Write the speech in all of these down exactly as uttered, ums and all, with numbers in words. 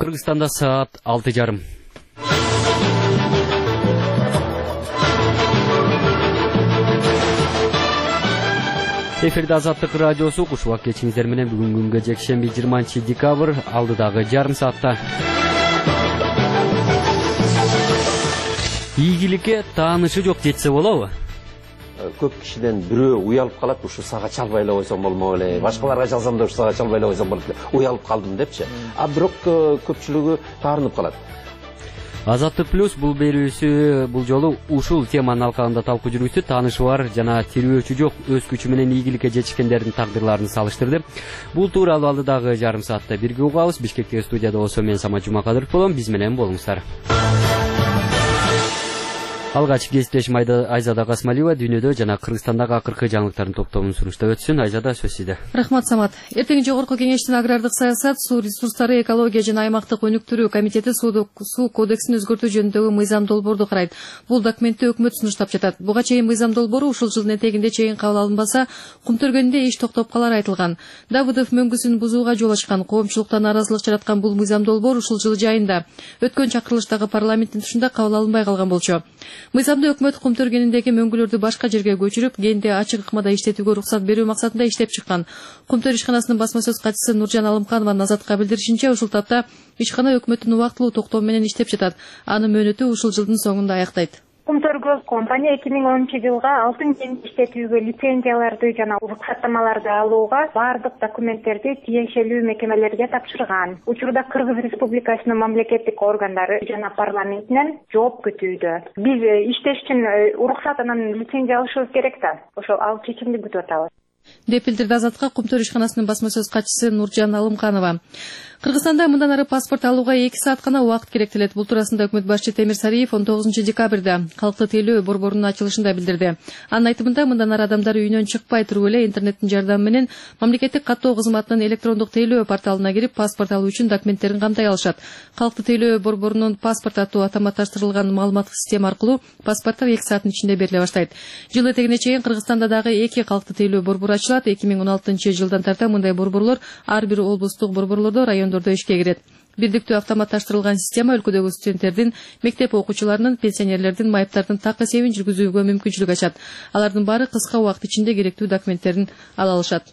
Кыргызстанда саат алты жарым. Эфирде Азаттык радиосу кушубак кечиңиздер менен бүгүн күнгө жекшемби жыйырманчы декабрь алдыдагы жарым саатта. Ийгиликке таанышы жок жетсе болобу? Көп кишиден бирөө уялып калат, ушу сага чалбайлап койсом болмок эле, башкаларга чалсам да ушу сага чалбайлап койсом болот эле, уялып калдым депчи. А бирок көпчүлүгү таарынып калат. Азаттык плюс бул берүүсү бул жолу ушул теманын алкагында талкуу жүргүздү. Таанышы бар жана тирөөчү жок өз күчү менен ийгиликке жетишкендердин тагдырларын салыштырды. Бул тууралуу алдыдагы жарым саатта бирге угабыз. Бишкектеги студияда болсо мен Самат Жумакадыров болом. Биз менен болуңуздар. Алгач кесиптешим Айзада Касмалиева дүйнөдө жана Кыргызстандагы акыркы жаңылыктардын топтомун сунуштап өтсүн. Айзада, сөз сизде. Рахмат, Самат. Эртең жогорку кеңештин агрардык саясат, суу ресурстары, экология жана аймактык өнүктүрүү комитети суу кодексин өзгөртүү жөнүндөгү мыйзам долбоорду карайт. Бул документти өкмөт сунуштап жатат. Буга чейин мыйзам долбоору ушул жылдын этегинде чейин кабыл алынбаса, Кумтөргөндө иш токтоп калары айтылган. Давыдов мөңгүсүн бузууга жол ачкан, коомчулуктан нааразылык жараткан бул мыйзам долбоор ушул жыл жайында өткөн чакырылыштагы парламенттин тушунда кабыл алынбай калган болчу. Мыйзамды өкмөт Кумтөргөнүндөгү мөңгүлөрдү башка жерге көчүрүп, кенде ачык ыкмада иштетүүгө уруксат берүү максатында иштеп чыккан. Кумтөр ишканасынын басма сөз катчысы Нуржан Алымканованын Азатка билдиришинче, ушул тапта ишкана өкмөттүн убактылуу токтоо менен иштеп жатат. Анын мөөнөтү ушул жылдын соңунда аяктайт. Кумтөргөз компания эки миң онунчу жылга алтын кенди иштетүүгө лицензияларды жана уруксаттамаларды алууга бардык документтерди тиешелүү мекемелерге тапшырган. Учурда Кыргыз Республикасынын мамлекеттик органдары жана парламентинен жооп күтүүдө. Биз иштеш үчүн уруксат анан лицензия алышыбыз керек да. Ошол ал чечимди күтүп атабыз. Деп билдирди Азатка Кумтөр ишканасынын басма сөз катчысы Нуржан Алымканова. Кыргызстанда мындан ары паспорт алууга эки саат гана убакыт керектелет. Бул туурасында өкмөт башчы Темир Сариев он тогузунчу декабрда калкты тейлөө борборунун ачылышында билдирди. Анын айтымында мындан ары адамдар үйүнөн чыкпай туруп эле интернеттин жардамы менен мамлекеттик каттоо кызматынын электрондук тейлөө порталына кирип паспорт алуу үчүн документтерин камтай алышат. Калкты тейлөө борборунун паспорт аттуу автоматташтырылган маалыматтык система аркылуу паспорттор эки сааттын ичинде бериле баштайт. Жыл этегине чейин Кыргызстанда дагы эки калкты тейлөө борбору ачылат. эки миң он алтынчы жылдан тарта мындай борборлор ар бир облустук борборлордо, райондордо ишке кирет. Бирдиктүү автоматташтырылган система өлкөдөгү студенттердин, мектеп окуучуларынын, пенсионерлердин майыптардын так эсебин жүргүзүүгө мүмкүнчүлүк ачат. Алардын баары кыска убакыт ичинде керектүү документтерин ала алышат.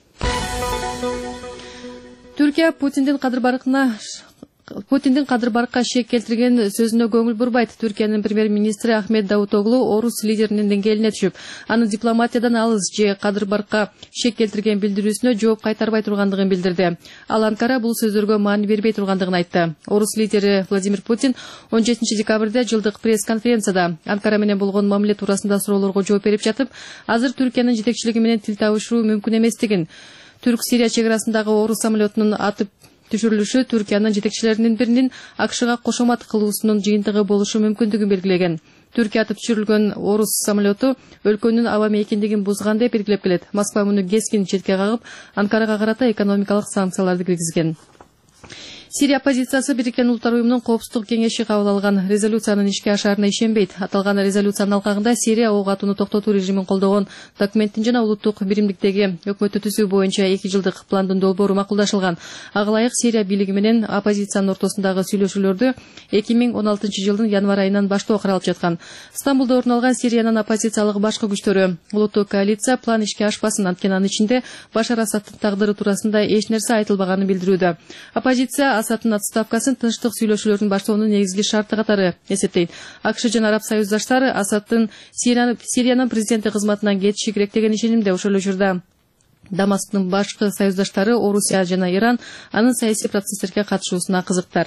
Түркия Путиндин кадыр-баркына Путиндин кадыр-баркка шек келтирген сөзүнө көңүл бурбайт. Түркиянын премьер-министри Ахмет Давутоглу орус лидеринин деңгээлине түшүп, анын дипломатиядан алыс же кадыр-баркка шек келтирген билдирүүсүнө жооп кайтарбай тургандыгын билдирди. Ал Анкара бул сөздөргө маани бербей тургандыгын айтты. Орус лидери Владимир Путин он жетинчи декабрда жылдык пресс-конференцияда Анкара менен болгон мамиле туурасында суроолорго жооп берип жатып, азыр Түркиянын жетекчилиги менен тил табышуу мүмкүн эместигин, Түрк-Сирия чек арасындагы орус самолетунун атып түшүрүлүшү Түркиянын жетекчилеринин биринин АКШга кошомат кылуусунун жыйынтыгы болушу мүмкүндүгүн белгилеген. Түркия атып түшүрүлгөн орус самолету өлкөнүн аба мейкиндигин бузган деп белгилеп келет. Москва муну кескин четке кагып, Анкарага карата экономикалык санкцияларды киргизген. Сирия оппозициясы Бириккен Улуттар уюмунун коопсуздук кеңеши кабыл алган резолюциянын ишке ашаарына ишенбейт. Аталган резолюциянын алкагында Сирия ок атууну токтотуу режимин колдогон документтин жана улуттук биримдиктеги өкмөттү түзүү боюнча эки жылдык пландын долбоору макулдашылган. Ага ылайык Сирия бийлиги менен оппозициянын ортосундагы сүйлөшүүлөрдү эки миң он алтынчы жылдын январь айынан баштоо каралып жаткан. Стамбулда орун алган Сириянын оппозициялык башкы күчтөрү улуттук коалиция план ишке ашпасын, анткени анын ичинде Башар Асадтын тагдыры туурасында эч нерсе айтылбаганын билдирүүдө. Оппозиция Асадтын отставкасын тынчтык сүйлөшүүлөрдүн баштоонун негизги шарты катары эсептейт. АКШ жана араб союздаштары Асадтын Сириянын президенти кызматынан кетиши керек деген ишенимде. Ошол учурда Дамасктын башкы союздаштары Орусия жана Иран анын саясий процесстерге катышуусуна кызыктар.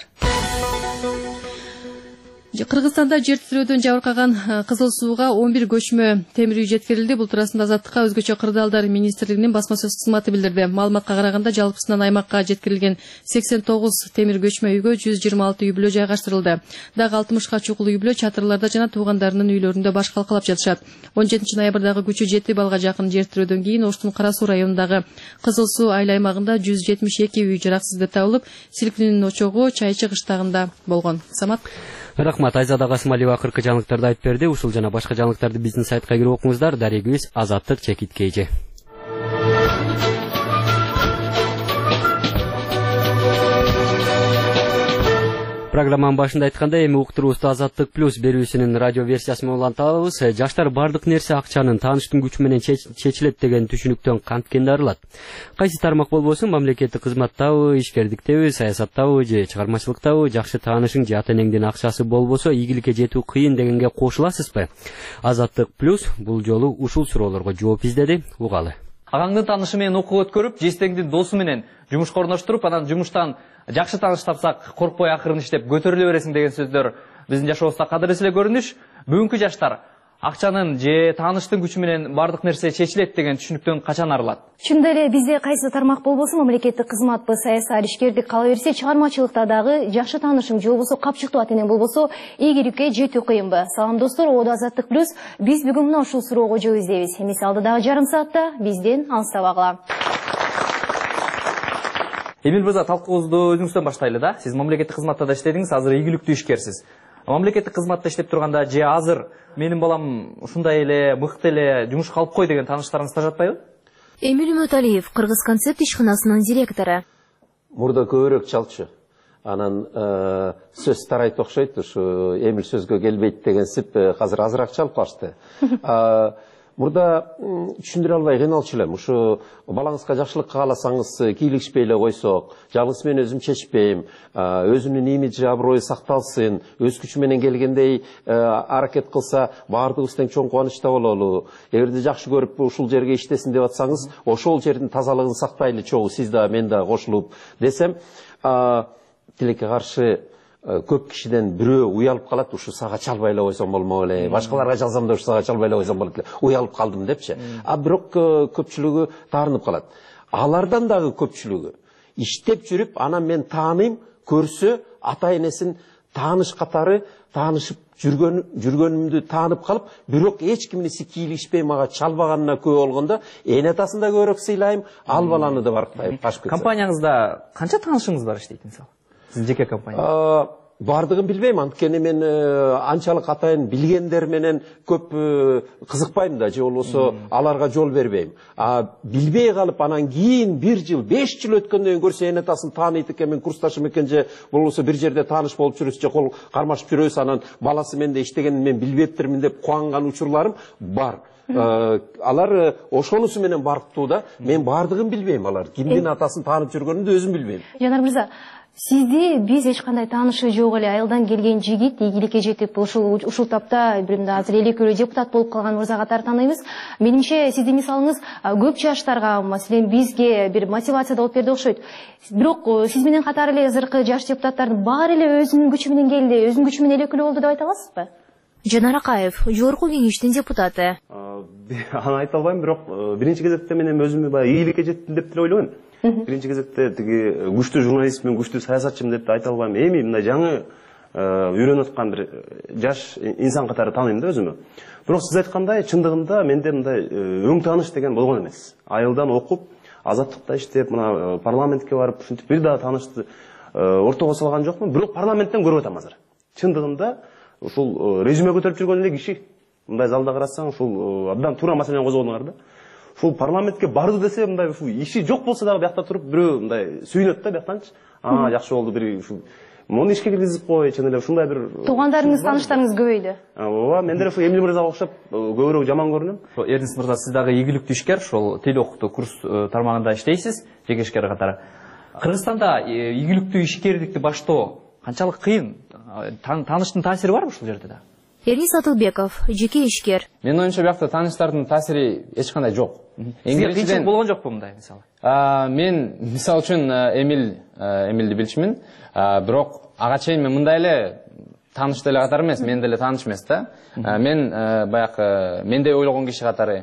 Кыргызстанда жер титирөөдөн жабыркаган Кызыл Сууга он бир көчмө темир үй жеткирилди. Бул туурасында Азаттыкка өзгөчө кырдаалдар министрлигинин басма сөз кызматы билдирди. Маалыматка караганда жалпысынан аймакка жеткирилген сексен тогуз темир көчмө үйгө жүз жыйырма алты үй бүлө жайгаштырылды. Дагы алтымышка чукул үй бүлө чатырларда жана туугандарынын үйлөрүндө баш калкалап жатышат. он жетинчи ноябрдагы күчү жети балга жакын жер титирөөдөн кийин Оштун Кара Суу районундагы Кызыл Суу айыл аймагында жүз жетимиш эки үй жараксыз деп табылып, силкинүүнүн очогу Чайчы кыштагында болгон. Самат. Рахмат. Айзада Касмалиева акыркы жаңылыктарды айтып берди. Ушул жана башка жаңылыктарды биздин сайтка кирип окуңуздар. Дарегибиз Азаттык чекит кейжи. Программанын башында айткандай, эми уктуруубузду Азаттык плюс берүүсүнүн радио версиясын улантабыз. Жаштар бардык нерсе акчанын тааныштын күчү менен чечилет деген түшүнүктөн канткенде арылат. Кайсы тармак болбосун, мамлекеттик кызматтабы, ишкердиктеби, саясаттабы же чыгармачылыктабы жакшы таанышың же ата энеңдин акчасы болбосо ийгиликке жетүү кыйын дегенге кошуласызбы? Азаттык плюс бул жолу ушул суроолорго жооп издеди. Угалы. Агаңдын таанышы менен окуу өткөрүп, жестеңдин досу менен жумушка орноштуруп, анан жумуштан жакшы тааныш тапсак, коркпой акырын иштеп көтөрүлө бересиң деген сөздөр биздин жашообузда кадырлуу эле көрүнүш. Бүгүнкү жаштар акчанын же тааныштын күчү менен бардык нерсе чечилет деген түшүнүктөн качан арылат? Чындап эле бизде кайсы тармак болбосун, мамлекеттик кызматпы, саясат, ишкердик кала берсе, чыгармачылыкта дагы жакшы таанышың же болбосо капчыктуу ата эне болбосо ийгиликке жетүү кыйынбы? Салам достор, Оодо Азаттык плюс. Биз бүгүн мына ушул суроого жооп издейбиз. Эмесе алдыдагы жарым саатта бизден алыстабагыла. Эмил мырза, талкуубузду өзүңүздөн баштайлы да. Сиз мамлекеттик кызматта да иштедиңиз, азыр ийгиликтүү ишкерсиз. Мамлекеттик кызматта иштеп турганда же азыр менин балам ушундай эле мыкты эле жумушка алып кой деген тааныштарыңызда жатпайбы? Эмил Үмөталиев, Кыргыз концепт ишканасынын директору. Мурда көбүрөөк чалчу. Анан сөз тарайт окшойт, ушу Эмил сөзгө келбейт дегенсип азыр азыраак чалып калышты. Мурда түшүндүрө албай кыйналчу элем. Ушу балаңызга жакшылык кааласаңыз, кийлигишпей эле койсок, жалгыз мен өзүм чечпейм, өзүнүн имиджи, аброю сакталсын, өз күчү менен келгендей аракет кылса, баардыгыбыз тең чоң кубанычта бололу. Эгерде жакшы көрүп ушул жерге иштесин деп атсаңыз, ошол жердин тазалыгын сактайлы чогуу, сиз да мен да кошулуп десем, тилекке каршы көп кишиден бирөө уялып калат, ушу сага чалбай эле койсоң болмок эле, башкаларга жалсам да ушу сага чалбай эле койсоң болот эле, уялып калдым депчи. А бирок көпчүлүгү таарынып калат. Алардан дагы көпчүлүгү иштеп жүрүп, анан мен тааныйм, көрсө ата энесин тааныш катары таанышып жүргөн жүргөнүмдү таанып калып, бирок эч киминиси кийлигишпей мага чалбаганына күбө болгондо, эне атасын да көбүрөөк сыйлайм, ал баланы да барктайм. Компанияңызда канча таанышыңыз бар иштейт мисалы? Сиз жеке компания? Бардыгын билбейм, анткени мен анчалык атайын билгендер менен көп кызыкпайм да, же болбосо аларга жол бербейм. А билбей калып, анан кийин бир жыл, беш жыл өткөндөн кийин көрсө эне атасын тааныйт экен, мен курсташым экен, же болбосо бир жерде тааныш болуп жүрүбүз, же кол кармашып жүрөбүз, анан баласы менде иштегенин мен билбептирмин деп кубанган учурларым бар. Алар ошонусу менен барктуу да, мен бардыгын билбейм, алар кимдин атасын таанып жүргөнүн да өзүм билбейм. Жанар мырза, сизди биз эч кандай таанышы жок эле айылдан келген жигит ийгиликке жетип, ушул ушул тапта биримде азыр эл экөөлүү депутат болуп калган мырза катары тааныйбыз. Менимче сиздин мисалыңыз көп жаштарга, маселен бизге бир мотивация болуп берди окшойт. Бирок сиз менен катары эле азыркы жаш депутаттардын баары эле өзүнүн күчү менен келди, өзүнүн күчү менен эл экөөлүү болду деп айта аласызбы? Жанар Акаев, жогорку кеңештин депутаты. Аны айта албайм, бирок биринчи кезекте мен эми өзүмө баягы ийгиликке жеттим деп деле ойлойм. Биринчи кезекте тиги күчтүү журналистмин, күчтүү саясатчымын деп айта албайм. Эми мындай жаңы үйрөнүп аткан бир жаш инсан катары тааныйм да өзүмө. Бирок сиз айткандай, чындыгында менде мындай өң тааныш деген болгон эмес. Айылдан окуп, азаттыкта иштеп, мына парламентке барып, ушинтип бир дагы таанышты ортого салган жокмун. Бирок парламенттен көрүп атам азыр. Чындыгында ушул резюме көтөрүп жүргөн эле киши, мындай залда карасаң, ушул абдан туура маселени козгодуңар да. Ушул парламентке барды десе, мындай ушул иши жок болсо дагы биякта туруп бирөө мындай сүйүнөт да бияктанчы. А, жакшы болду, бир ушул муну ишке киргизип кой, чын эле ушундай бир туугандарыңыз, тааныштарыңыз көбөйдү. Ооба, мен деле ушул Эмил мырзага окшоп көбүрөөк жаман көрүнөм. Эрдинис мырза, сиз дагы ийгиликтүү ишкер, ошол тил окутуу курс тармагында иштейсиз, жеке ишкер катары. Кыргызстанда ийгиликтүү ишкердикти баштоо канчалык кыйын? Тааныштын таасири барбы ушул жерде да? Эрнис Атылбеков, жеке ишкер. Менин оюмча биякта тааныштардын таасири эч кандай жок. Сизге кыйынчылык болгон жокпу мындай мисалы? Мен мисалы үчүн Эмил Эмилди билчүмүн, бирок ага чейин мен мындай эле тааныш деле катары эмес, мен деле тааныш эмес да. Мен баягы мендей ойлогон киши катары,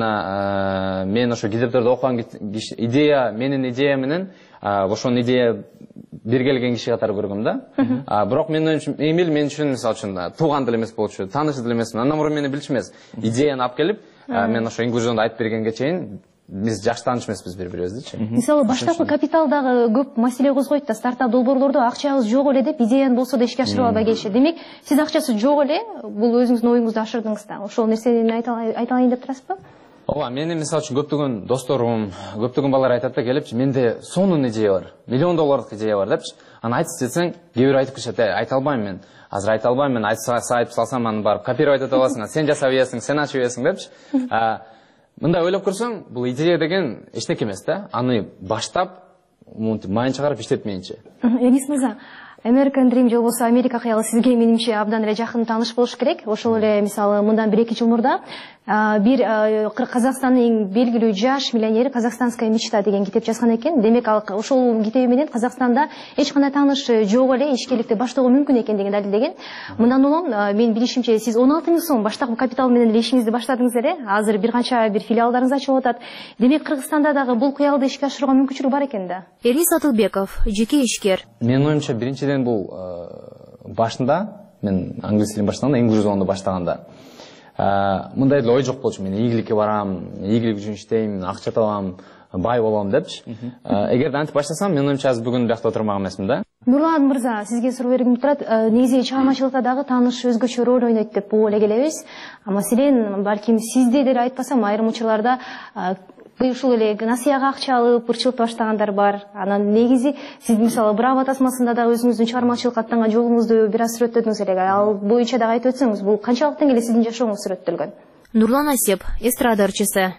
жана мен ошо китептерди окуган идея, менин идея менен ошонун идея бир келген киши катары көргөм да. Бирок мен оюмча Эмил мен үчүн мисалы үчүн тууган деле эмес болчу, тааныш деле эмесмин. Андан мурун мени билчү эмес. Идеяны алып келип, мен ошо инклюзионду айтып бергенге чейин биз жакшы тааныш эмеспиз бири-бирибиздичи. Мисалы баштапкы капиталдагы көп маселе козгойт да, стартап долбоорлордо акчабыз жок эле деп идеяны болсо да ишке ашырып албай келишет. Демек, сиз акчасы жок эле, бул өзүңүздүн оюңузду ашырдыңыз да. Ошол нерсени айта алайын деп турасызбы? ооба менин мисалы үчүн көптөгөн досторум көптөгөн балдар айтат да келипчи менде сонун идея бар миллион долларлык идея бар депчи аны айтып десең кээ бирөө айтып кетишет айта албайм мен азыр айта албайм мен айтып салсам аны барып копировать ете аласың сен жасап ийесиң сен ачып ийесиң депчи мындай ойлоп көрсөң бул идея деген эчтеке эмес да аны баштап монтип майын чыгарып иштетмейинче Энис мырза American Dream же болбосо Америка кыялы сизге менимче абдан эле жакын тааныш болуш керек. Ошол эле мисалы мындан бир эки жыл мурда бир Казакстандын эң белгилүү жаш миллионери Казахстанская мечта деген китеп жазган экен. Демек ал ошол китеби менен Казакстанда эч кандай тааныш жок эле ишкерликти баштоого мүмкүн экендигин далилдеген. Мындан улам мен билишимче сиз он алты миң сом баштапкы капитал менен эле ишиңизди баштадыңыз эле. Азыр бир канча бир филиалдарыңыз ачылып атат. Демек Кыргызстанда дагы бул кыялды ишке ашырууга мүмкүнчүлүк бар экен да. Элис Атылбеков, жеке ишкер. Менин оюмча биринчиден бул башында мен англис тилин баштаганда English Zone'ду баштаганда мындай эле ой жок болчу мен ийгиликке барам, ийгилик үчүн иштейм, акча табам, бай болом депчи. Эгерде антип баштасам мен оюмча азыр бүгүн биякта отурмак эмесмин да. Нурлан мырза, сизге суроо бергим турат. Негизи чыгармачылыкта дагы тааныш өзгөчө роль ойнойт деп эле келебиз. Маселен, балким сизде деле айтпасам айрым учурларда ушул эле насыяга акча алып ырчылып баштагандар бар. Анан негизи сиз мисалы Браво тасмасында да өзүңүздүн чыгармачылыкка аттанган жолуңузду бир аз сүрөттөдүңүз эле. Ал боюнча дагы айтып өтсөңүз, бул канчалык деңгээлде сиздин жашооңуз сүрөттөлгөн? Нурлан Асеп, эстрада ырчысы.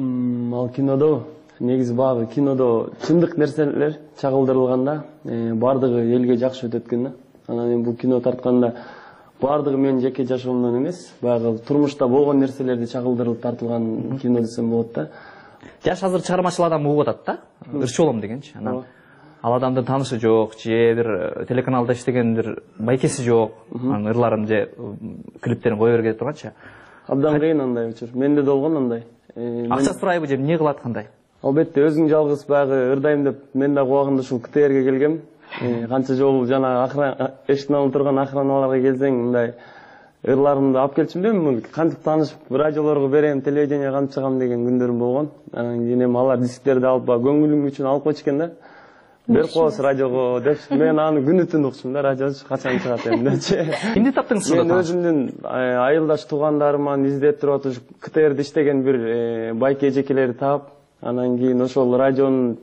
Ал кинодо негизи багы кинодо чындык нерселер чагылдырылганда бардыгы элге жакшы өтөт экен да. Анан эми бул кино тартканда бардыгы менин жеке жашоомдон эмес, баягы турмушта болгон нерселерди чагылдырылып тартылган кино десем болот да. Жаш азыр чыгармачыл адам угуп атат да, ырчы болом дегенчи. Анан ал адамдын таанышы жок, же бир телеканалда иштеген бир байкеси жок, анын ырларын же клиптерин кое берге турганчы. Абдан кыйын андай учур. Менде да болгон андай. Акча сурайбы же эмне кылат кандай? Албетте өзүң жалгыз баягы ырдайм деп мен да убагында ушул КТРге келгем. Канча жолу жана охрана эшиктин алдында турган охраналарга келсең мындай ырларымды алып келчүм дейм, кантип таанышып радиолорго берем, телевидение кантип чыгам деген күндөрүм болгон. Анан кийин эми алар дисктерди алып көңүлүм үчүн алып койчу экен да. Берип коебуз радиого деп. Мен аны күнү түн укчумун да, радиочу качан чыгат эми депчи. Эмне таптыңыз ушунда? Мен өзүмдүн айылдаш туугандарыман издеп туруп атып КТРде иштеген бир байке эжекелерди таап, анан кийин ошол радионун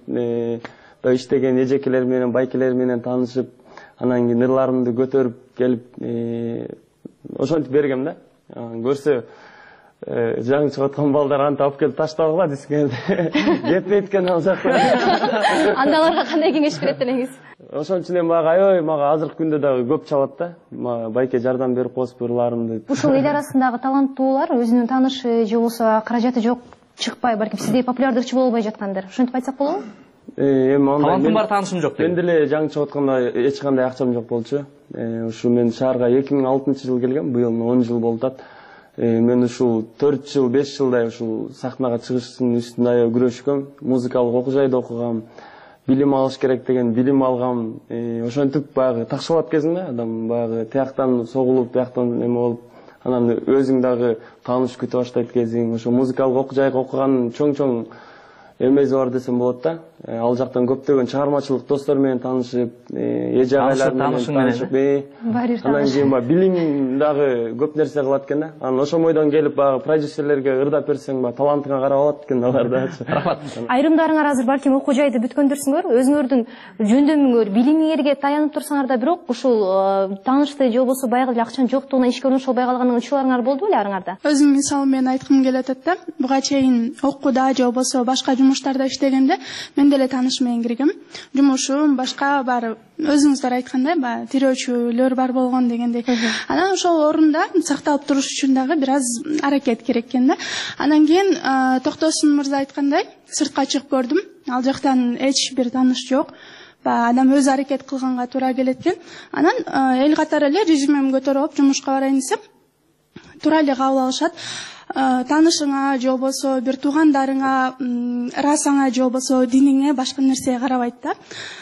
иштеген эжекелер менен байкелер менен таанышып, анан кийин ырларымды көтөрүп келип ошентип бергем да. Көрсө жаңы чыгып аткан балдар антип алып келип таштабагыла дискенди. Жетпейт экен ал жакта. Анда аларга кандай кеңеш берет элеңиз? Ошон үчүн эми мага аябай мага азыркы күндө дагы көп чалат да. Мага байке жардам берип коесуз ырларымды. Ушул эл арасындагы таланттуулар өзүнүн таанышы же болбосо каражаты жок чыкпай, балким сиздей популярдуу ырчы боло албай жаткандар. Ошентип айтсак болобу? Эми андай талантым бар, таанышым жок деген. Мен деле жаңы чыгып атканда эч кандай акчам жок болчу. Ушу мен шаарга эки миң алтынчы жыл келгем, быйыл он жыл болуп атат. Мен ушул төрт жыл, беш жылдай ушул сахнага чыгыштын үстүндө аябай күрөшкөм. Музыкалык окуу жайда окугам, билим алыш керек деген билим алгам. Ошентип баягы такшалап кезинде адам баягы тияктан согулуп, бияктан эме болуп, анан өзүң дагы тааныш күтө баштайт кезиң. Ошо музыкалык окуу жайга окуган чоң-чоң эмеси бар десем болот да. Ал жактан көптөгөн чыгармачылык достор менен таанышып, эже агайлар менен таанышып, анан кийин баягы билим дагы көп нерсе кылат экен да. Анан ошол бойдон келип баягы продюсерлерге ырдап берсең, баягы талантыңа карап алат экен алар да. Рахмат. Айрымдарыңар азыр балким окуу жайды бүткөндүрсүңөр, өзүңөрдүн жөндөмүңөр, билимиңерге таянып турсаңар да, бирок ушул таанышты же болбосо баягы эле акчанын жоктугуна ишке орношо албай калган учурларыңар болду беле арыңарда? Өзүм мисалы мен айткым келет да. Буга чейин окууда же болбосо башка жумуштарда иштегенде мен деле тааныш менен киргем. Жумушум башка бар, өзүңүздөр айткандай, баягы тирөөчүлөр бар болгон дегендей. Анан ошол орунда сакталып туруш үчүн дагы бир аз аракет керек экен да. Анан кийин Токтосун мырза айткандай, сыртка чыгып көрдүм. Ал жактан эч бир тааныш жок. Адам өз аракет кылганга туура келет экен. Анан эл катары эле резюмем көтөрүп алып жумушка барайын десем, туура эле кабыл алышат. Таанышыңа же болбосо бир туугандарыңа, расаңа же болбосо диниңе, башка нерсеге карабайт да.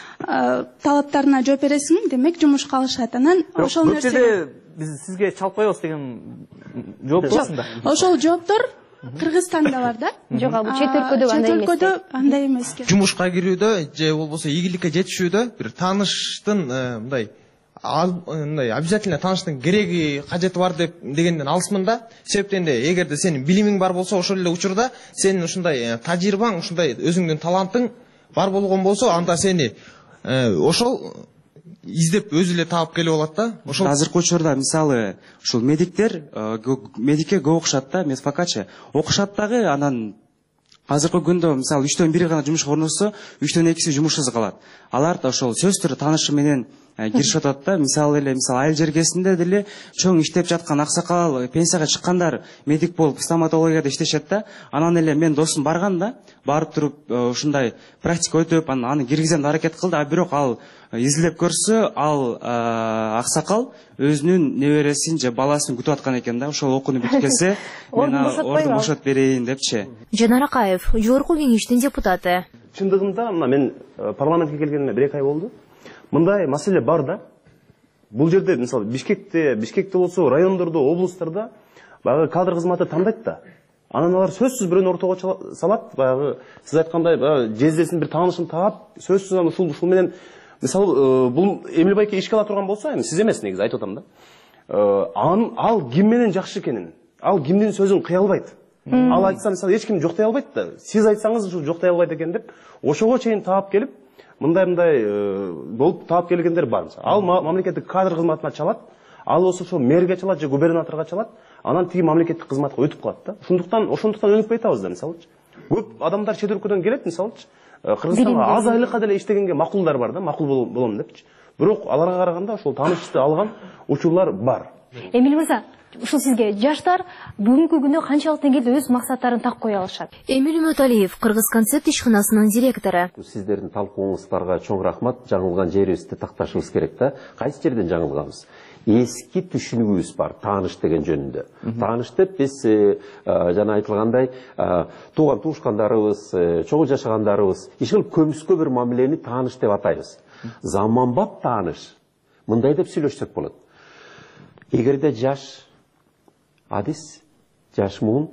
Талаптарына жооп бересиң, демек жумушка алышат. Анан ошол нерсе биз сизге чалып коебуз деген жооп болсун да. Ошол жооптор Кыргызстанда бар да. Жок, бул чет өлкөдө андай эмес. Чет өлкөдө андай эмес экен. Жумушка кирүүдө же болбосо ийгиликке жетишүүдө бир тааныштын мындай мындай обязательно тааныштын кереги кажети бар деп дегенден алысмын да. Себептен де эгерде сенин билимиң бар болсо, ошол эле учурда сенин ушундай тажрыйбаң, ушундай өзүңдүн талантың бар болгон болсо, анда сени ошол издеп өзү эле таап келип алат да. Ошол азыркы учурда мисалы ушул медиктер медикке көп окушат да, медфакатчы окушат дагы, анан азыркы күндө мисалы үчтөн бири гана жумушка орношсо, үчтөн экиси жумушсуз калат. Алар да ошол сөз түрү таанышы менен киришип атат да. Мисалы эле мисалы айыл жергесинде деле чоң иштеп жаткан аксакал, пенсияга чыккандар медик болуп стоматологияда иштешет да. Анан эле мен досум барган да, барып туруп ушундай практика өтүп, аны киргизем деп аракет кылды, а бирок ал изилдеп көрсө, ал аксакал өзүнүн небересин же баласын күтүп аткан экен да. Ошол окууну бүткөзсө, мен ордун бошотуп берейин депчи. Жанар Акаев, жогорку кеңештин депутаты. Чындыгында мына мен парламентке келгениме бир эки ай болду. Мындай маселе бар да. Бул жерде мисалы Бишкекте, Бишкекте болсо, райондордо, облустарда баягы кадр кызматы тандайт да. Анан алар сөзсүз бирөөнү ортого салат, баягы сиз айткандай баягы жездесин бир таанышын таап, сөзсүз аны ушул ушул менен мисалы бул Эмил байке ишке ала турган болсо, эми сиз эмес негизи айтып атам да. Ал ким менен жакшы экенин, ал кимдин сөзүн кыя албайт. Ал айтса мисалы эч ким жоктой албайт да. Сиз айтсаңыз ушул жоктой албайт экен деп, ошого чейин таап келип, мындай-мындай болуп таап келгендер бар. Ал мамлекеттик кадр кызматына чалат, ал болсо ошо мэрге чалат же губернаторго чалат, анан тиги мамлекеттик кызматка өтүп калат да. Ошондуктан ошондуктан өнүкпөй атабыз да, мисалычы. Көп адамдар чет өлкөдөн келет, мисалычы. Кыргызстанга аз айлыкка деле иштегенге макулдар бар да, макул болом депчи. Бирок аларга караганда ошол таанышты алган учурлар бар. Эмил мырза, ушул сизге жаштар бүгүнкү күндө канчалык деңгээлде өз максаттарын так кое алышат? Эмил Үмөталиев, Кыргызконцерт ишканасынын директору. Сиздердин талкууңуздарга чоң рахмат. Жаңылган жерибизди такташыбыз керек да. Кайсы жерден жаңылганбыз? Эски түшүнүгүбүз бар тааныш деген жөнүндө. Тааныш деп биз жана айтылгандай тууган туушкандарыбыз, чогуу жашагандарыбыз иш кылып көбүскө бир мамилени тааныш деп атайбыз. Заманбап тааныш мындай деп сүйлөшсөк болот. Эгерде жаш адис, жаш муун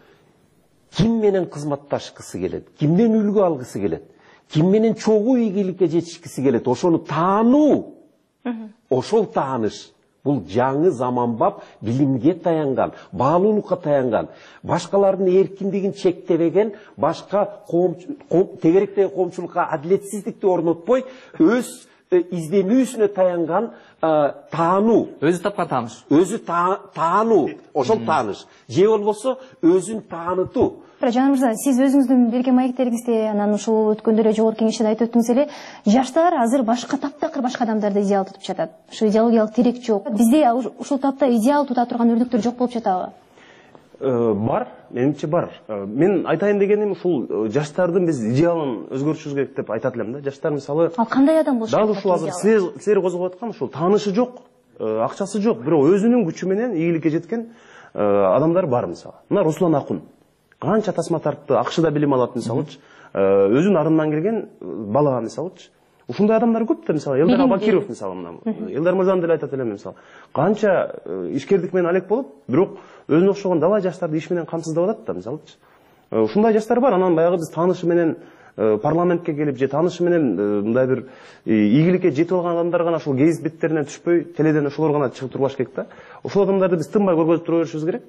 ким менен кызматташкысы келет, кимден үлгү алгысы келет, ким менен чогуу ийгиликке жетишкиси келет, ошону таануу, ошол тааныш. Бул жаңы заманбап билимге таянган, баалуулукка таянган, башкалардын эркиндигин чектебеген, башка тегеректеги коомчулукка адилетсиздикти орнотпой, өз изденүүсүнө таянган таануу. Өзү тапкан тааныш. Өзү таануу, ошол тааныш. Же болбосо өзүн таанытуу. Жанар мырза, сиз өзүңүздүн берген маектериңизде, анан ушул өткөндө эле жогорку кеңеште айтып өттүңүз эле, жаштар азыр башка таптакыр башка адамдарды идеал тутуп жатат. Ушу идеологиялык тирек жок. Бизде ушул тапта идеал тута турган өрнөктөр жок болуп жатабы? Бар, менимче бар. Мен айтайын дегеним ушул жаштардын биз идеалын өзгөртүшүбүз керек деп айтат элем да. Жаштар мисалы Ал кандай адам болуш керек? Дал ушул азыр силер козгоп аткан ушул таанышы жок, акчасы жок, бирок өзүнүн күчү менен ийгиликке жеткен адамдар бар мисалы. Мына Руслан Акун канча тасма тартты, акшыда билим алат мисалычы, өзүнүн арындан келген бала мисалычы. Ушундай адамдар көп да, мисалы Элдар Абакиров мисалы мына. Элдар мырзаны деле айтат элем мисалы. Канча ишкердик менен алек болуп, бирок өзүнө окшогон дала жаштарды иш менен камсыздап атат да, мисалычы. Ушундай жаштар бар, анан баягы биз таанышы менен парламентке келип же таанышы менен мындай бир ийгиликке жетип алган адамдар гана ушул гезит беттеринен түшпөй, теледен ошолор гана чыгып турбаш керек да. Ошол адамдарды биз тынбай көргөзүп тура беришибиз керек.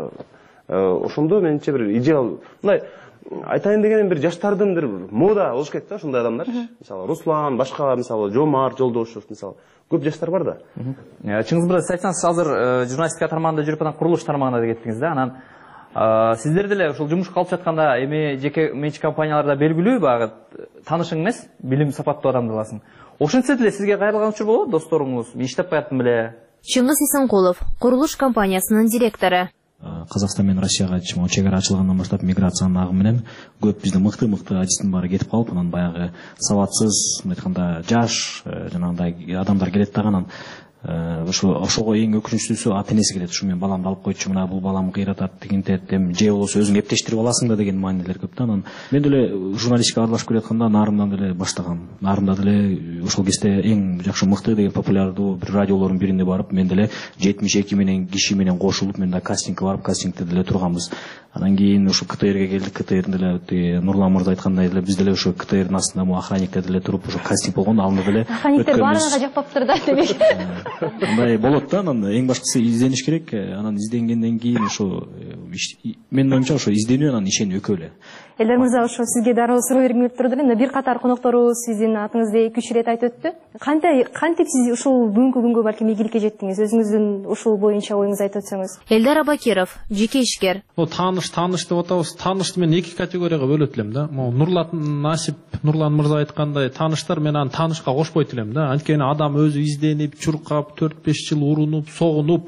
Ошондо менимче бир идеал, мындай айтайын дегеним бир жаштардын бир мода болуш керек да, ушундай адамдар. Мисалы Руслан, башка мисалы Жомарт Жолдошев мисалы көп жаштар бар да. Чыңгыз мырза, сиз айтсаңыз, азыр журналистика тармагында жүрүп анан курулуш тармагына да кеттиңиз да. Анан сиздер деле ушул жумушка алып жатканда эми жеке менчик компанияларда белгилүү багы таанышың эмес, билим сапаттуу адамды аласың. Ошентсе деле сизге кайрылган учур болобу, досторуңуз? Мен иштеп каяттым беле. Чыңгыз Исенкулов, курулуш компаниясынын директору. Казакстан менен Россияга чек ара ачылгандан баштап миграциянын агымы менен көп бизде мыкты-мыкты адистин баары кетип калып, анан баягы сабатсыз, мындай айтканда жаш жанагындай адамдар келет да, анан ошо ошого эң өкүнүчтүүсү ата энеси келет. Ушу мен баламды алып койчу, мына бул балам кыйратат, тигинтет, эми же болбосо өзүң эптештирип аласың да деген маанилер көп да. Анан мен деле журналистикага аралашып келатканда нарымдан деле баштагам. Нарымда деле ошол кезде эң жакшы мыкты деген популярдуу бир радиолордун бирине барып, мен деле жетимиш эки менен киши менен кошулуп, мен да кастингке барып, кастингте деле турганбыз. Анан кийин ушу КТРге келдик. КТРдин деле Нурлан мырза айткандай деле биз деле ошо КТРдин астында му охранникте деле туруп, ошо кастинг болгондо алында деле охранниктер баарыгына жакпаптыр да демек. Мындай болот да. Анан эң башкысы издениш керек. Анан изденгенден кийин ошо менин оюмча ошо изденүү анан ишенүү экөө эле. Элдар мырза, ошо сизге дароо суроо бергим келип турду эле. Бир катар конокторубуз сиздин атыңызды эки үч ирет айтып өттү. Кантип кантип сиз ушул бүгүнкү күнгө балким ийгиликке жеттиңиз? Өзүңүздүн ушул боюнча оюңузду айтып өтсөңүз. Элдар Абакиров, жеке ишкер. Бул тааныш, тааныш деп атабыз. Таанышты мен эки категорияга бөлөт элем да. Могу Нурлан Насип, Нурлан мырза айткандай, тааныштар мен аны таанышка кошпойт элем да. Анткени адам өзү изденип, чуркап, төрт беш жыл урунуп, согунуп,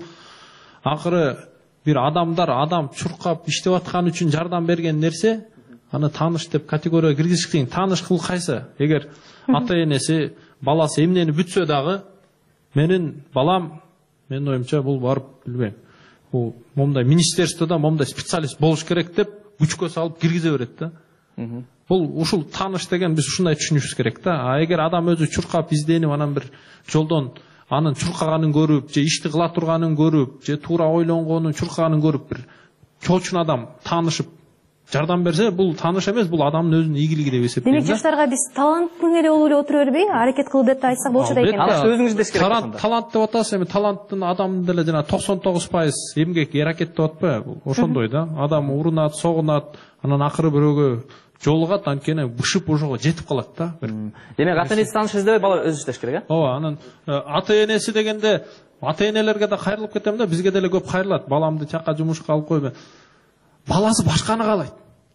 акыры бир адамдар адам чуркап иштеп аткан үчүн жардам берген нерсе, аны тааныш деп категорияга киргизиш кыйын. Тааныш бул кайсы? Эгер ата энеси, баласы эмнени бүтсө дагы, менин балам, менин оюмча бул барып билбейм. Бул момундай министерстводо момундай специалист болуш керек деп күчкө салып киргизе берет да. Бул ушул тааныш деген биз ушундай түшүнүшүбүз керек да. А эгер адам өзү чуркап изденип, анан бир жолдон анын чуркаганын көрүп, же ишти кыла турганын көрүп, же туура ойлонгонун, чуркаганын көрүп бир чоочун адам таанышып жардам берсе, бул тааныш эмес, бул адамдын өзүнүн ийгилиги деп эсептейм. Демек жаштарга биз таланттың эле болуп эле отура бербей, аракет кыл деп айтсак болчу да экен. Албетте, өзүңүз дес керек. Талант, талант деп атасыз, эми таланттын адамдын деле жана токсон тогуз пайыз эмгек, аракет деп атпайбы? Ошондой да. Адам урунат, согунат, анан акыры бирөөгө жолугат, анткени бышып ошого жетип калат да. Демек ата энеси тааныш издебей бала өзү иштеш керек, э? Ооба, анан ата энеси дегенде ата энелерге да кайрылып кетем да, бизге деле көп кайрылат. Баламды чакка жумушка алып койбой. Баласы башканы каалайт.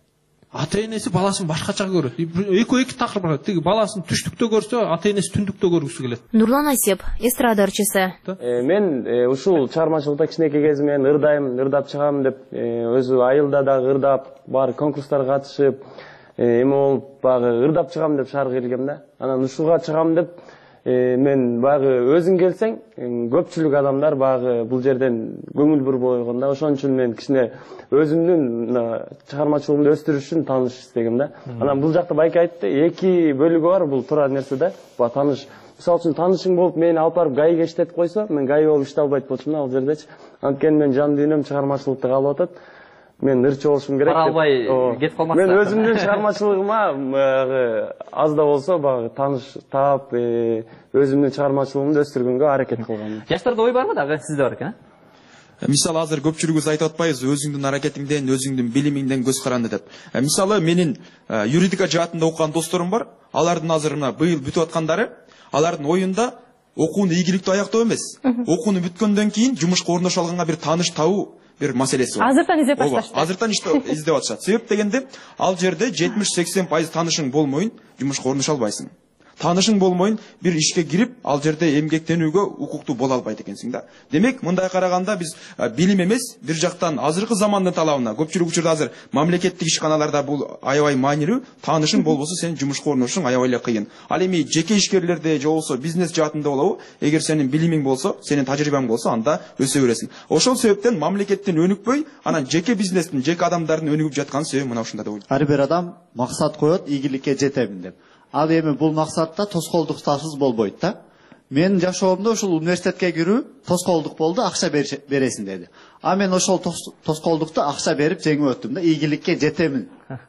Ата энеси баласын башкача көрөт. Экөө эки такыр бар. Тиги баласын түштүктө көрсө, ата энеси түндүктө көргүсү келет. Нурлан Асеп, эстрада ырчысы. Мен ушул чыгармачылыкта кичинекей кезимден ырдайм, ырдап чыгам деп, өзү айылда дагы ырдап, бар конкурстарга катышып, эме болуп багы ырдап чыгам деп шаарга келгем да. Анан ушуга чыгам деп мен багы өзүң келсең, көпчүлүк адамдар багы бул жерден көңүл буруп койгон да. Ошон үчүн мен кичине өзүмдүн чыгармачылыгымды өстүрүш үчүн тааныш издегем да. Анан бул жакта байке айтты, эки бөлүгү бар бул туура нерсе да. Ба тааныш, мисалы үчүн таанышың болуп мени алып барып гаиге иштетип койсо, мен гаи болуп иштей албайт болчумун ал жердечи. Анткени мен жан дүйнөм чыгармачылыкта калып атат. Мен ырчы болушум керек. Бара албай кетип калмакчы. Мен өзүмдүн чыгармачылыгыма аз да болсо багы тааныш таап, өзүмдүн чыгармачылыгымды өстүргөнгө аракет кылгам. Жаштарда ой барбы дагы? Сизде бар экен, э? Мисалы азыр көпчүлүгүбүз айтып атпайбызбы, өзүңдүн аракетиңден, өзүңдүн билимиңден көз каранды деп. Мисалы менин юридика жаатында окуган досторум бар. Алардын азыр мына быйыл бүтүп аткандары, алардын оюнда окууну ийгиликтүү аяктоо эмес. Окууну бүткөндөн кийин жумушка орношо алганга бир тааныш табуу бир маселеси бар. Азыртан издеп башташты. Азыртан издеп атышат. Себеп дегенде, ал жерде жетимиш сексен пайыз таанышың болмойн, жумушка орношо албайсың. Таанышың болмойн, бир ишке кирип, ал жерде эмгектенүүгө укуктуу боло албайт экенсиң да. Демек, мындай караганда биз билим эмес, бир жактан азыркы замандын талабына, көпчүлүк учурда азыр мамлекеттик ишканаларда бул аябай маанилүү, таанышың болбосо сен жумушка орношуң аябай эле кыйын. Ал эми жеке ишкерлерде же болбосо бизнес жаатында болобу, эгер сенин билимиң болсо, сенин тажрыйбаң болсо, анда өсө бересиң. Ошол себептен мамлекеттин өнүкпөй, анан жеке бизнестин, жеке адамдардын өнүгүп жаткан себеби мына ушунда деп ойлойм. Ар бир адам максат коет, ийгиликке жетемин деп. Ал эми бул максатта тоскоолдуктарсыз болбойт да. Мен жашоомдо ушул университетке кирүү тоскоолдук болду, акча бересиң деди. А мен ошол тоскоолдукту акча берип жеңип өттүм да, ийгиликке жетемин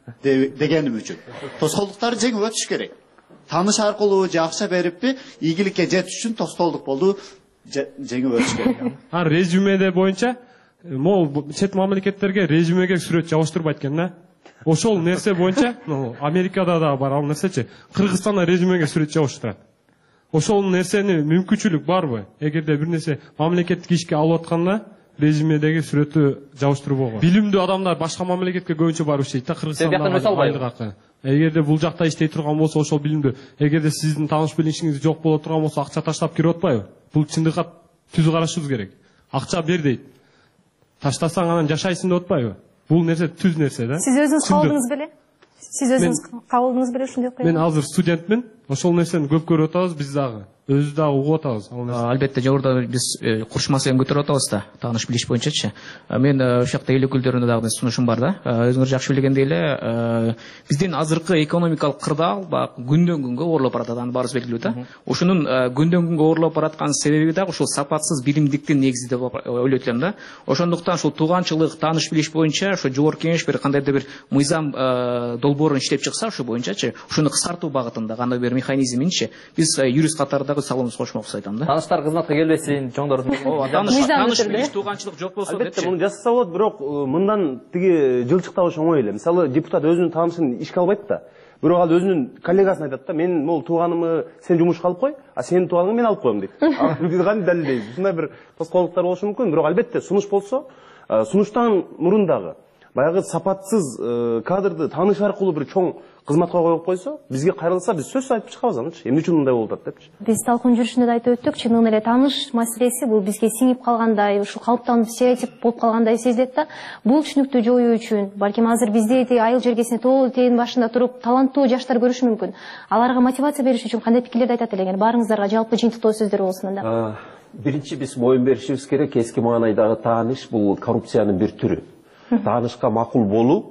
дегеним үчүн. Тоскоолдуктарды жеңип өтүш керек. Тааныш аркылуу же акча бериппи, ийгиликке жетиш үчүн тоскоолдук болду, жеңип өтүш керек. А резюмеде боюнча, могу чет мамлекеттерге резюмеге сүрөт жабыштырбайт экен да. Ошол нерсе боюнча, Америкада да бар ал нерсечи, Кыргызстанда резюмеге сүрөт жабыштырат. Ошол нерсени мүмкүнчүлүк барбы? Эгерде бир нерсе мамлекеттик ишке алып атканда резюмедеги сүрөтү жабыштырбого. Билимдүү адамдар башка мамлекетке көбүнчө барып иштейт да, Кыргызстанда айлык акы. Эгерде бул жакта иштей турган болсо, ошол билимдүү, эгерде сиздин тааныш билишиңиз жок боло турган болсо, акча таштап кирип атпайбы? Бул чындыкка түз карашыбыз керек. Акча бер дейт. Таштасаң анан жашайсың деп атпайбы? Бул нерсе түз нерсе да. Сиз өзүңүз кабылдыңыз беле? Сиз өзүңүз кабылдыңыз беле ушундай окуя? Мен азыр студентмин. ошол нерсени көп көрүп атабыз биз дагы. Өзү дагы угуп атабыз ал нерсени. Албетте жогоруда биз курч маселени көтөрүп атабыз да, тааныш билиш боюнчачы. Мен ушул жакта эл өкүлдөрүнө дагы сунушум бар да. Өзүңөр жакшы билгендей эле биздин азыркы экономикалык кырдаал баягы күндөн күнгө оорлоп баратат, аны баарыбыз белгилүү да. Ушунун күндөн күнгө оорлоп бараткан себеби дагы ушул сапатсыз билимдиктин негизи деп ойлойт элем да. Ошондуктан ушул тууганчылык, тааныш билиш боюнча ошо жогорку кеңеш бир кандайдыр бир мыйзам долбоорун иштеп чыкса ушул боюнчачы, ушуну кыскартуу багытында кандай бир механизминчи биз юрист катарында салымыбызды кошмокчу айтам да. Тааныштар кызматка келбесин, чоңдор тааныш билиш тууганчылык жок болсо депчи. Албетте муну жасаса болот, бирок мындан тиги жылчыктабыш оңой эле. Мисалы депутат өзүнүн таанышын ишке албайт да. Бирок ал өзүнүн коллегасына айтат да, мен могул тууганымы сен жумушка алып кой, а сенин тууганыңды мен алып коем дейт. Биз кантип далилдейбиз? Ушундай бир тоскоолдуктар болушу мүмкүн, бирок албетте сунуш болсо, сунуштан мурун дагы баягы сапатсыз кадрды тааныш аркылуу бир чоң кызматка коюп койсо, бизге кайрылса биз сөзсүз айтып чыгабыз анычы. Эмне үчүн мындай болуп атат депчи. Биз талкуун жүрүшүндө да айтып өттүк, чынын эле тааныш маселеси бул бизге сиңип калгандай, ушул калыптанып стереотип болуп калгандай сезилет да. Бул түшүнүктү жоюу үчүн, балким азыр бизде айыл жергесине тоол тээдин башында туруп таланттуу жаштар көрүшү мүмкүн. Аларга мотивация бериш үчүн кандай пикирлерди айтат элеңер? Баарыңыздарга жалпы жыйынтыктоо сөздөр болсун анда. Биринчи биз моюн беришибиз керек, эски маанайдагы тааныш бул коррупциянын бир түрү. Таанышка макул болуу,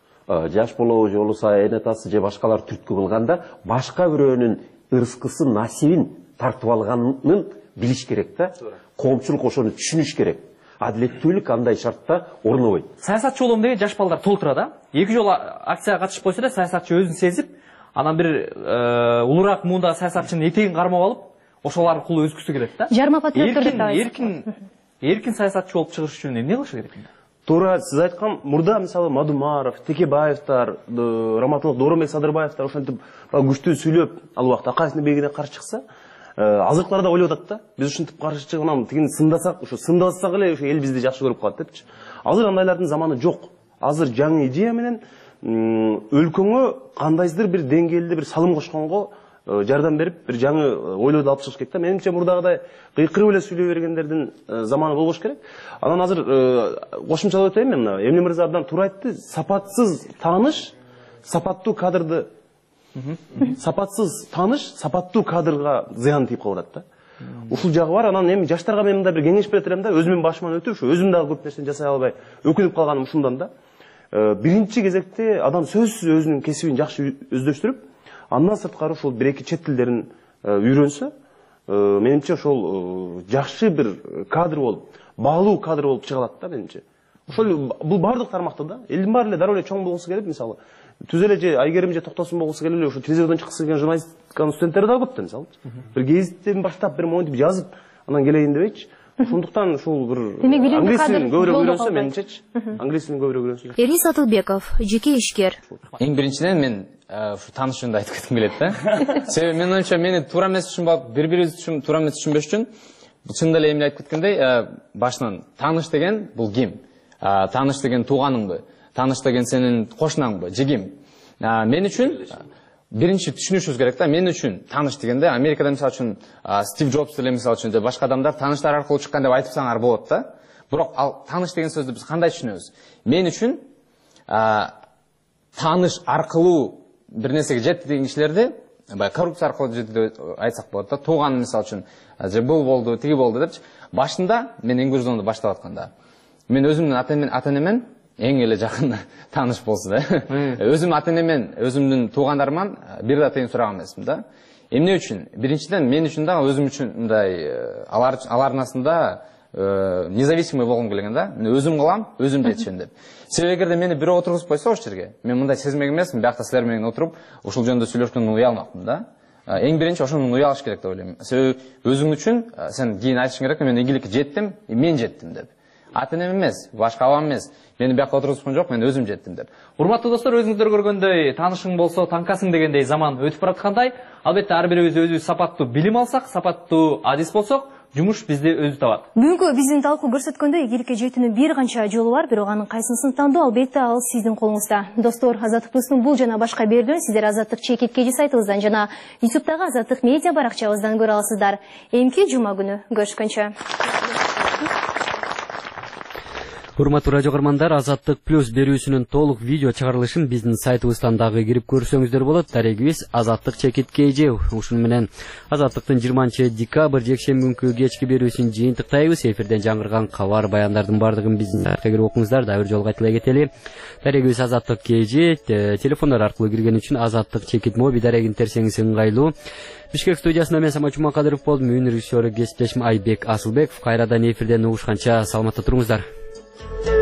жаш болобу же болбосо эне атасы же башкалар түрткү кылганда башка бирөөнүн ырыскысын, насибин тартып алганын билиш керек да. Коомчулук ошону түшүнүш керек. Адилеттүүлүк андай шартта орнобойт. Саясатчы болом деген жаш балдар толтура да. Эки жолу акцияга катышып койсо да, саясатчы өзүн сезип, анан бир улураак муундагы саясатчынын этегин кармап алып, ошол аркылуу өзгүсү келет да. Жарма патриоттор деп атабыз. Эркин, эркин саясатчы болуп чыгыш үчүн эмне кылыш керек? Туура сиз айткан мурда мисалы Мадумаров, Текебаевтар, Раматылык Дооронбек Садырбаевтар ошентип күчтүү сүйлөп ал убакта Акаевдин бийлигине каршы чыкса, азыркылар да ойлоп атат да. Биз ушинтип каршы чыгып анан тигини сындасак, ошо сындасак эле ошо эл бизди жакшы көрүп калат депчи. Азыр андайлардын заманы жок. Азыр жаңы идея менен өлкөңө кандайдыр бир деңгээлде бир салым кошконго жардам берип, бир жаңы ойлоодо алып чыгыш керек да. Менимче мурдагыдай кыйкырып эле сүйлөй бергендердин заманы болбош керек. Анан азыр кошумчалап өтөйүн мен мына. Эмне мырза абдан туура айтты. Сапатсыз тааныш, сапаттуу кадрды сапатсыз тааныш, сапаттуу кадрга зыян тийип калат да. Ушул жагы бар. Анан эми жаштарга мен мындай бир кеңеш берет элем да. Өзүмдүн башыман өтүп, ушу өзүм дагы көп нерсени жасай албай өкүнүп калганым ушундан да. Биринчи кезекте адам сөзсүз өзүнүн кесибин жакшы өздөштүрүп, андан сырткары ушул бир эки чет тилдерин үйрөнсө, менимче ошол жакшы бир кадр болуп, баалуу кадр болуп чыга алат да менимче. Ошол бул бардык тармакта да. Элдин баары эле дароо эле чоң болгусу келет, мисалы. Түз эле же Айгерим же Токтосун болгусу келип эле ошо телевизордон чыккысы келген журналистканын студенттери да көп да, мисалы. Бир гезиттен баштап бир монтип жазып, анан келейин дебейчи. Ошондуктан ушул бир англис тилин көбүрөөк үйрөнсө менимчечи. Англис тилин көбүрөөк үйрөнсө. Элис Атылбеков, жеке ишкер. Эң биринчиден мен ушу тааныш жөнүндө айтып кетким келет да. Себеби менин оюмча мени туура эмес түшүнүп, бири-бирибизди түшүн туура эмес түшүнбөш үчүн чындап эле эмне айтып кеткендей, башынан тааныш деген бул ким? Тааныш деген тууганыңбы? Тааныш деген сенин кошунаңбы? Же ким? Мен үчүн биринчи түшүнүшүбүз керек да. Мен үчүн тааныш дегенде Америкада мисалы үчүн Стив Джобс деле мисалы үчүн же башка адамдар тааныштар аркылуу чыккан деп айтып саңар болот да. Бирок ал тааныш деген сөздү биз кандай түшүнөбүз? Мен үчүн тааныш аркылуу бир нерсеге жетти деген кишилерди баягы коррупция аркылуу жетти деп айтсак болот да. Тууган мисалы үчүн же бул болду, тиги болду депчи. Башында мен Энгүрзондо баштап атканда мен өзүмдүн ата-энемен эң эле жакын тааныш болсу да. Өзүм ата-энемен, өзүмдүн туугандарыман бир да тыйын сураган эмесмин да. Эмне үчүн? Биринчиден мен үчүн дагы өзүм үчүн мындай алар алардын астында независимый болгум келген да. Мен өзүм кылам, өзүм жетишем деп. Себеби эгерде мени бирөө отургузуп койсо ошол жерге, мен мындай сезмек эмесмин, биякта силер менен отуруп ушул жөнүндө сүйлөшкөндөн уялмакмын да. Эң биринчи ошондон уялыш керек деп ойлойм. Себеби өзүң үчүн сен кийин айтышың керек, мен ийгиликке жеттим, мен жеттим деп. Ата-энем эмес, башка абам эмес, мени биякка отургузган жок, мен өзүм жеттим деп. Урматтуу достор, өзүңүздөр көргөндөй таанышың болсо танкасың дегендей заман өтүп бараткандай, албетте ар бирибиз өзүбүз сапаттуу билим алсак, сапаттуу адис болсок, жумуш бизди өзү табат. Бүгүнкү биздин талкуу көрсөткөндөй ийгиликке жетүүнүн бир канча жолу бар, бирок анын кайсысын тандоо албетте ал сиздин колуңузда. Достор, Азаттык плюстун бул жана башка берүүн сиздер Азаттык чекит кежи сайтыбыздан жана ютубтагы Азаттык медиа баракчабыздан көрө аласыздар. Эмки жума күнү көрүшкөнчө. Урматтуу радио көрөрмандар, Азаттык плюс берүүсүнүн толук видео чыгарылышын биздин сайтыбыздан дагы кирип көрсөңүздөр болот. Дарегибиз Азаттык чекит кей же. Ушуну менен Азаттыктын жыйырманчы декабрь жекшемби күнкү кечки берүүсүн жыйынтыктайбыз. Эфирден жаңырган кабар баяндардын бардыгын биздин сайтка кирип окуңуздар. Дагы бир жолу кайталай кетели. Дарегибиз Азаттык кей же. Телефондар аркылуу кирген үчүн Азаттык чекит моби дарегин терсеңиз ыңгайлуу. Бишкек студиясында мен Самат Жумакадыров болдум. Мүйүн режиссеру кесиптешим Айбек Асылбеков. Кайрадан эфирден угушканча саламатта туруңуздар.